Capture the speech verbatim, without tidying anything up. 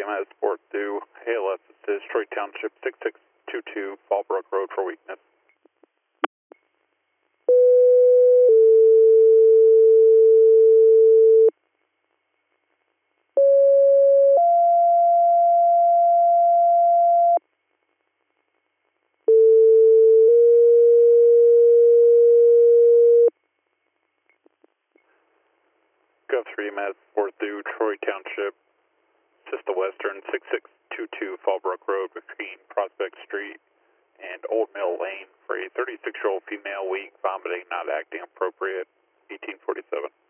M S four two, A L S assist, Troy Township six six two two, Fallbrook Road for weakness. Gov three M S four two, Troy Township, Sista Western six six two two, Fallbrook Road between Prospect Street and Old Mill Lane for a thirty-six-year-old female, weak, vomiting, not acting appropriate, eighteen forty-seven.